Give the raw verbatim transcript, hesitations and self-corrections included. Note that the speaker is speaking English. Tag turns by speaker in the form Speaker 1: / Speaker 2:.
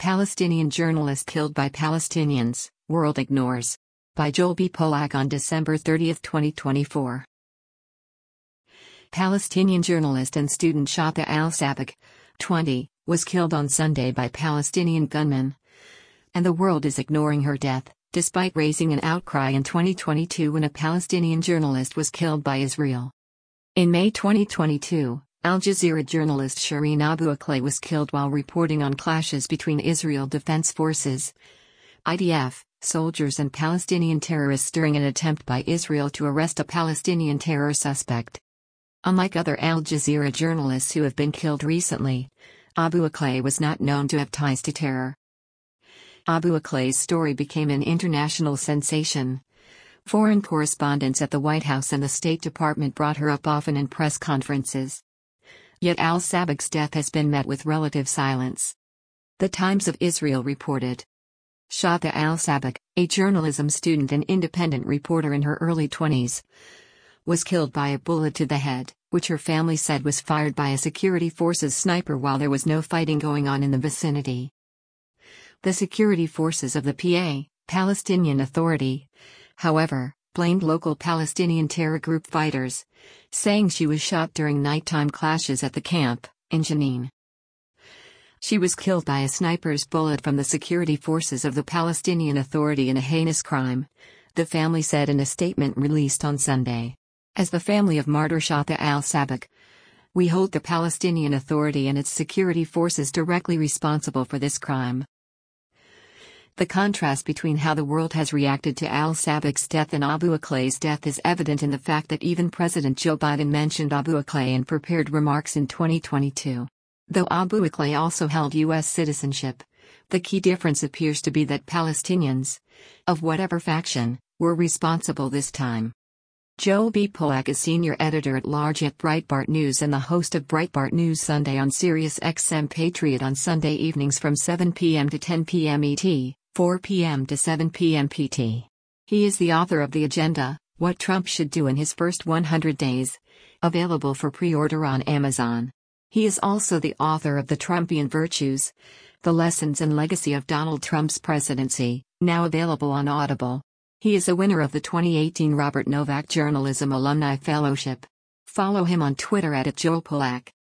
Speaker 1: Palestinian journalist killed by Palestinians, World Ignores. By Joel B. Polak on December thirtieth, twenty twenty-four. Palestinian journalist and student Shahda al-Sabak, twenty, was killed on Sunday by Palestinian gunmen. And the world is ignoring her death, despite raising an outcry in twenty twenty-two when a Palestinian journalist was killed by Israel. In May twenty twenty-two, Al Jazeera journalist Shireen Abu Akleh was killed while reporting on clashes between Israel Defense Forces, I D F, soldiers and Palestinian terrorists during an attempt by Israel to arrest a Palestinian terror suspect. Unlike other Al Jazeera journalists who have been killed recently, Abu Akleh was not known to have ties to terror. Abu Akleh's story became an international sensation. Foreign correspondents at the White House and the State Department brought her up often in press conferences. Yet al-Sabak's death has been met with relative silence. The Times of Israel reported. Shahda al-Sabak, a journalism student and independent reporter in her early twenties, was killed by a bullet to the head, which her family said was fired by a security forces sniper while there was no fighting going on in the vicinity. The security forces of the P A, Palestinian Authority, however, blamed local Palestinian terror group fighters, saying she was shot during nighttime clashes at the camp, in Jenin. She was killed by a sniper's bullet from the security forces of the Palestinian Authority in a heinous crime, the family said in a statement released on Sunday. As the family of martyr Shahda al-Sabak, we hold the Palestinian Authority and its security forces directly responsible for this crime. The contrast between how the world has reacted to al-Sabak's death and Abu Akleh's death is evident in the fact that even President Joe Biden mentioned Abu Akleh in prepared remarks in twenty twenty-two. Though Abu Akleh also held U S citizenship, the key difference appears to be that Palestinians, of whatever faction, were responsible this time. Joel B. Polak is senior editor-at-large at Breitbart News and the host of Breitbart News Sunday on Sirius X M Patriot on Sunday evenings from seven p m to ten p m E T, four p m to seven p m P T. He is the author of The Agenda, What Trump Should Do in His First one hundred days, available for pre-order on Amazon. He is also the author of The Trumpian Virtues, The Lessons and Legacy of Donald Trump's Presidency, now available on Audible. He is a winner of the twenty eighteen Robert Novak Journalism Alumni Fellowship. Follow him on Twitter at Joel Polak.